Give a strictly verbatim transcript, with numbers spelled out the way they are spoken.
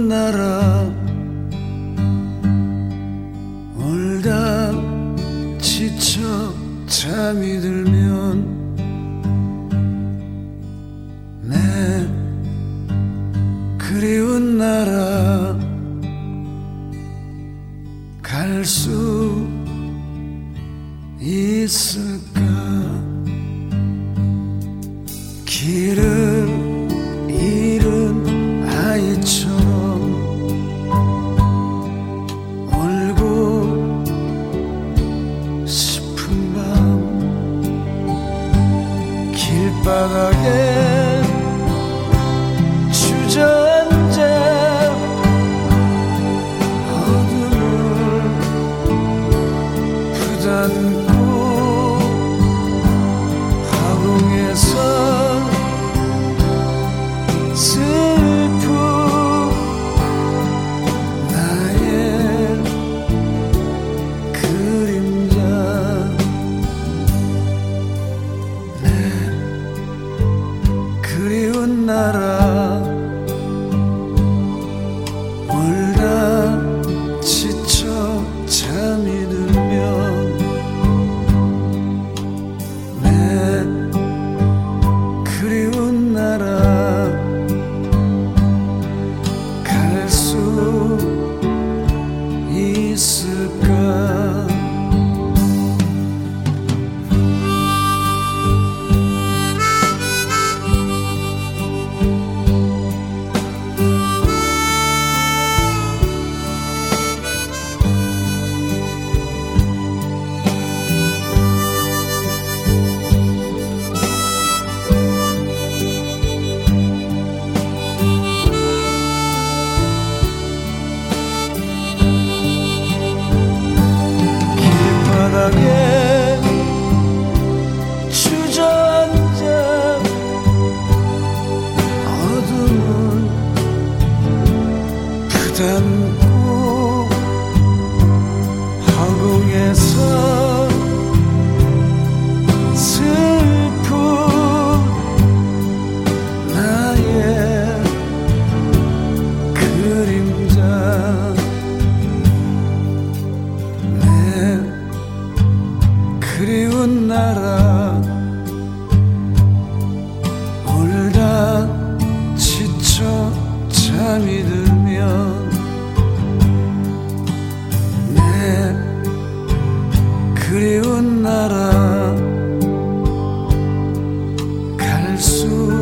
그리운 나라 울다 지쳐 잠이 들면 내 그리운 나라 갈 수 있을까. 길을 잃은 아이처럼 울고 싶은 밤 길바닥에 주저앉아 어둠을 부단고 화공에서 슬픈 나의 그림자 내 그리운 나라 울다 지쳐 잠이 들면 내 그리운 나라 갈 수 있을까. 길바닥에 주저앉아 어둠을 부담고 화공에서 슬픈 나의 그림자 그리운 나라 울다 지쳐 잠이 들면 내 그리운 나라 갈 수